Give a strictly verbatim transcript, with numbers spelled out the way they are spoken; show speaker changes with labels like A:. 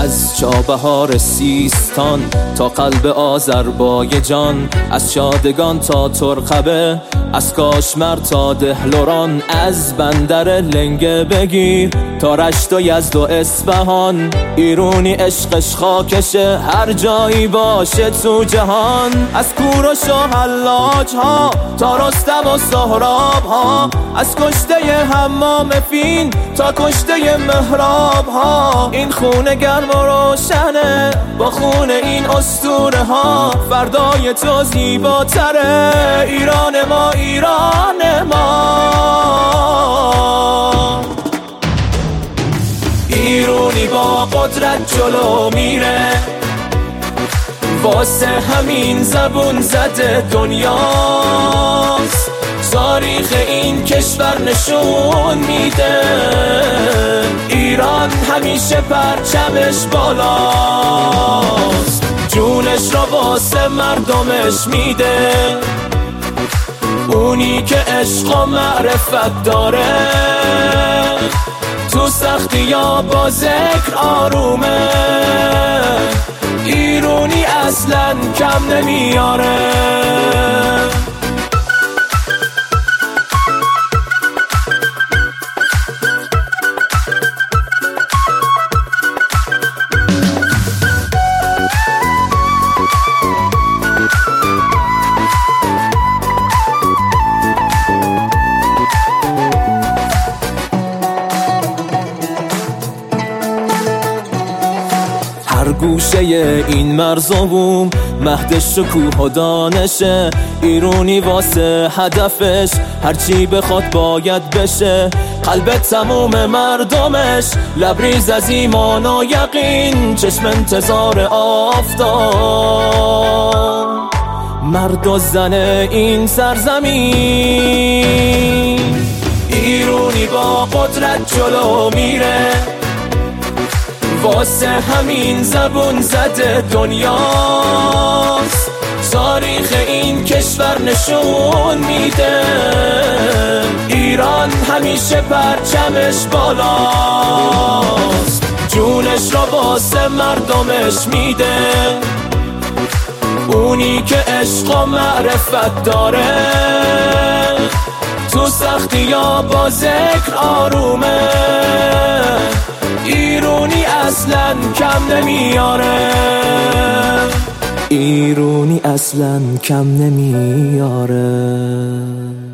A: از چابهار سیستان تا قلب آذربایجان، از شادگان تا ترقبه، از کاشمر تا دهلوران، از بندر لنگه بگیر تا رشت و یزد و اصفهان. ایرونی عشقش خاکشه هر جایی باشه تو جهان، از کوروش و حلاج ها تا رستم و سهراب ها، از کشته حمام فین تا کشته مهراب ها. این خونه گرم و روشنه با خون این اسطوره ها، فردای تو زیباتره ایران ما، ایران ما. ایرونی با قدرت جلو میره، واسه همین زبون زده دنیاست. تاریخ این کشور نشون میده ایران همیشه پرچمش بالاست. جونش را واسه مردمش میده، اونی که عشق و معرفت داره، تو سختی یا با ذکر آرومه. ایرونی اصلا کم نمیاره. هر گوشه این مرز و بوم مهد شکوه و دانشه، ایرونی واسه هدفش هرچی بخواد باید بشه. قلب تموم مردمش لبریز از ایمان و یقین، چشم انتظار آفتاب مرد و زن این سرزمین. ایرونی با قدرت جلو میره، واسه همین زبون زده دنیاست. تاریخ این کشور نشون میده ایران همیشه پرچمش بالاست. جونش را واسه مردمش میده، اونی که عشق و معرفت داره، تو سختی یا با ذکر آرومه. ایرونی اصلا کم نمیاره. ایرونی اصلا کم نمیاره.